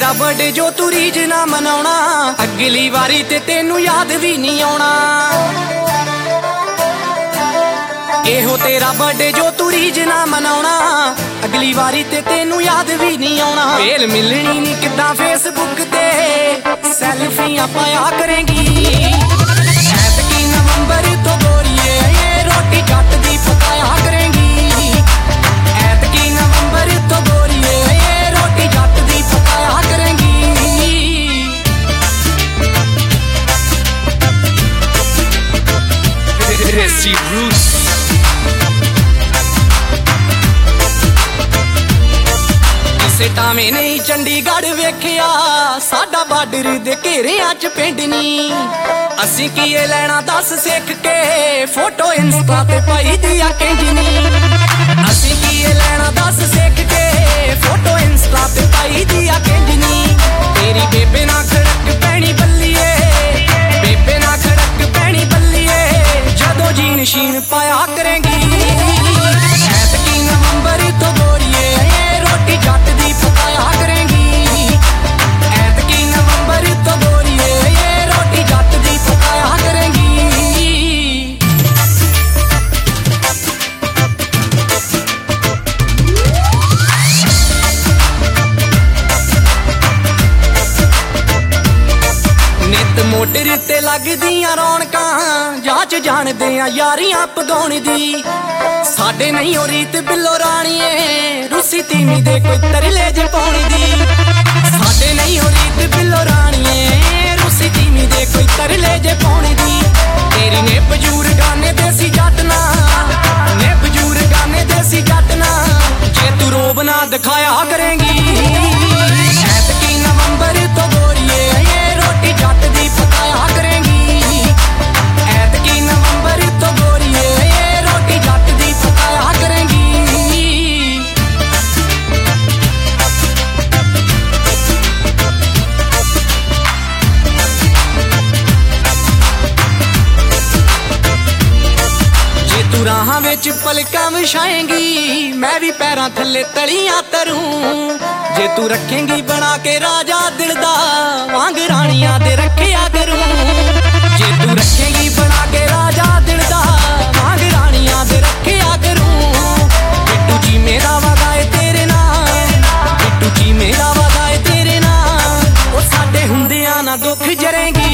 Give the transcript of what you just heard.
तेरा बर्थडे जो तू रीज ना मनाउणा, अगली वारी ते तेनू याद भी नहीं आउणा। एहो तेरा बर्थडे जो तू रीज ना मनाउणा, अगली वारी ते तेनू याद भी नहीं आउणा। वेल मिलनी नहीं किद्दां फेसबुक ते सैल्फियां पाया करेंगी। ऐतकी नवंबर तो गोरिए रोटी जट दी पकाया करेंगी। ऐतकी नवंबर तो गोरिए रोटी जट दी पकाया करेंगी। Resi Bruce टावें नहीं चंडीगढ़ वेखिया, साडा बार्डर दे घेरियां च पिंड नी। असीं कीए लैना दस सिख के, फोटो इंस्टा ते पाई दिया किंजनी। असीं कीए लैना दस सिख के, फोटो इंस्टा ते पाई दिया किंजनी। तेरी बेबे ना खड़क पैनी बल्लिए, बेबे ना खड़क पैनी बल्लिए, जदों जीन शीन पाया करेंगी। ऐतकी नवंबर तो गोरिए रोटी जट दी पकाया करेंगी। ऐतकी नवंबर तो गोरिए रोटी जट दी पकाया करेंगी। नित मोटर ते लगदियां रौनकां, जाच जानदे आ यारियां पगाउण दी। साडे नहीं हो रीत बिल्लो राणीए, रूसी तीमी दे कोई तरले जे पाउणी दी। साडे नहीं हो रीत बिल्लो राणीए, रूसी तीमी दे कोई तरले जे पाउणी दी। तेरी ने बजूर गाने देसी जटना, ने बजूर गाने देसी जटना, जे तू रोब ना दिखाया करेंगी। ऐतकी नवंबर तो गोरिए रोटी जट दी पकाया करेंगी। ऐतकी नवंबर तो गोरिए रोटी जट दी पकाया करेंगी। जे तू राहां विच पलकां विछाएंगी, मैं भी पैरां थल्ले तलियां तरूं। जे तू रखेंगी बना के राजा दिल दा, वांग राणियां दे रखिया करूं। जे तू रखेंगी बना के राजा दिल दा, वांग राणियां दे रखिया करूं। बिट्टू जी मेरा वादा है तेरे नाल, बिट्टू जी मेरा वादा है तेरे नाल, ओ साडे हुंदियां ना दुख जरेंगी।